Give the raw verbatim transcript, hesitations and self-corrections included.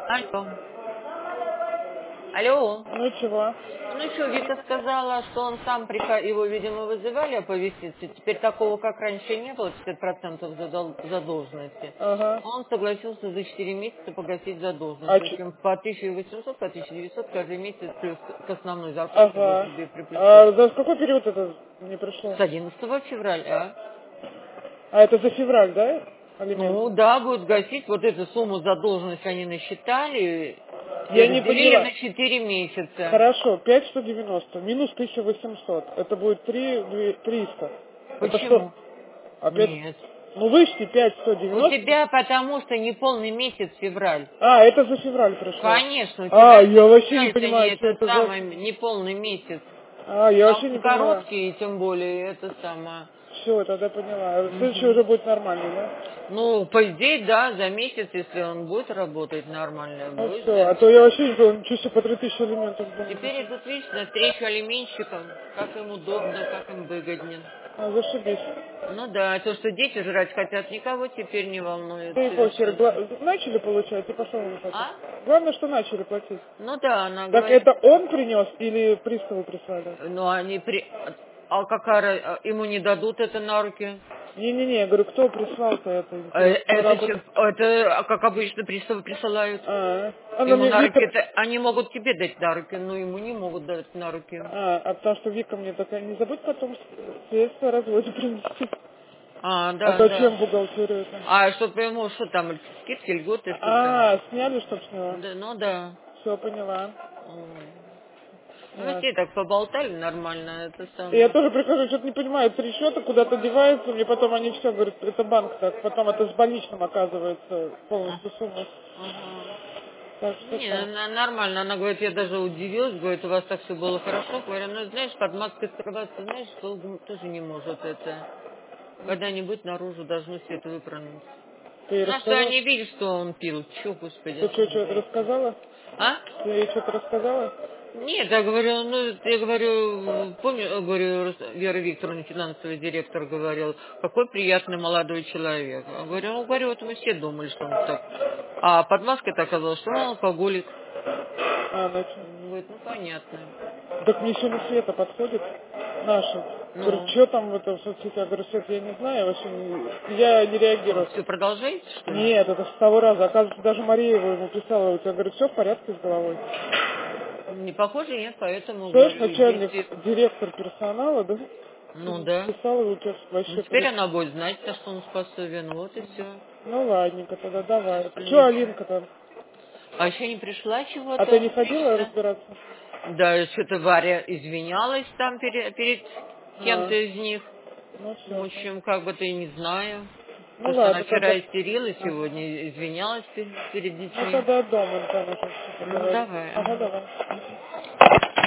Алло. Алло. Ну чего? Ну что, Вика сказала, что он сам, прика- его, видимо, вызывали оповеститься. Теперь такого, как раньше, не было, пятьдесят процентов задол- задолженности. Ага. Он согласился за четыре месяца погасить задолженность. А В ч- общем, по тысяче восемьсот, по тысяче девятьсот каждый месяц плюс к основной зарплате будет Ага. тебе приплюсован. А за какой период это не пришло? С одиннадцатого февраля. А это за февраль, да? Ну Алименты? да, будет гасить вот эту сумму задолженности, они насчитали и Я не разделили поняла. на четыре месяца. Хорошо, пять сто девяносто минус тысяча восемьсот. Это будет три триста. Это что? Почему? Опять? Нет. Ну вычти пять сто У девяносто. тебя потому что не полный месяц февраль. А, это за февраль пришло. Конечно, у А, тебя я вообще не это не понимаю, что этот это за... самый не полный месяц. А, я А вообще не он поняла. короткий, и тем более это самое. Все, тогда поняла. Следующий Мгм. уже будет нормальный, да? Ну, по идее, да, за месяц, если он будет работать нормально, Ну будет все, за а то я месяц. вообще не понял, ничего себе по три тысячи элементов думаю. Теперь идут, видишь, на встречу алименщикам, как им удобно, как им выгоднее. А, зашибись. Ну да, то, что дети жрать хотят, никого теперь не волнует Да и похер. совершенно. Гла- Начали получать, и пошел не платить. А? Главное, что начали платить. Ну да, она Так говорит, это он принес или приставы прислали? ну они при... А какая... ра- а ему не дадут это на руки? Не-не-не, я говорю, кто прислал-то это? Э, Интересно, кто Это, работает? щас- это, как обычно, приставы присылают. А, она Ему мне на руки Вика... это... Они могут тебе дать на руки, но ему не могут дать на руки. А, а потому что Вика мне такая, не забудь потом средства развода принести. А, А да, зачем да. бухгалтерию это? А чтобы ему, что там, скидки, льготы, что там? А, сняли, чтоб сняла? Да, ну да. Все, поняла. М. Мы Ясно. все так поболтали нормально, это И я самое. тоже прихожу, что-то не понимаю, три счета куда-то деваются, мне потом они все говорят, это банк так, потом это с больничным оказывается А, полностью сумма. ага. Так что Не, так. она нормально. Она говорит, я даже удивилась, говорит, у вас так все было хорошо. Говорю, ну знаешь, под маской скрываться, знаешь, долго тоже не может это. Когда-нибудь наружу должны все это выпрыгнуть. Ты ей На что рассказала? они видят, что он пил. Чё, господи, Ты о что, чем что-то говорить? рассказала? А? Ты ей что-то рассказала? Нет, я говорю, ну, я говорю, помню, говорю, Вера Викторовна, финансовый директор, говорил, какой приятный молодой человек. Я говорю, ну, говорю, вот мы все думали, что он так. А под маской-то оказалось, что он алкоголик. А, значит. Говорит, ну, понятно. Так мне сегодня Света подходит, наша. Говорит, Ну, что там в этом соцсетях? Я говорю, Свет, я не знаю, вообще не... я не что, реагирую. все продолжаете, что ли? Нет, это с того раза. Оказывается, даже Мария его ему писала. У тебя, говорит, все в порядке с головой. Не похоже, нет, поэтому, Знаешь, говорю, начальник, идите. директор персонала, да? Ну, да. Писал, и у тебя Ну, вообще теперь порядок. она будет знать, на что он способен. Вот и все. Ну, ладненько, тогда давай. Че, Ничего. Алинка-то? А еще не пришла А ты чего-то? не ходила Встреча? разбираться? Да, что-то Варя извинялась там перед, перед кем-то А, из них. ну В все. общем, как бы то и не знаю. Ну Потому что она ладно, тогда... вчера истерила, Ага. сегодня извинялась перед, перед Ну детьми. тогда дома там уже что-то Ну, говорить. давай. Ага, Ага. давай.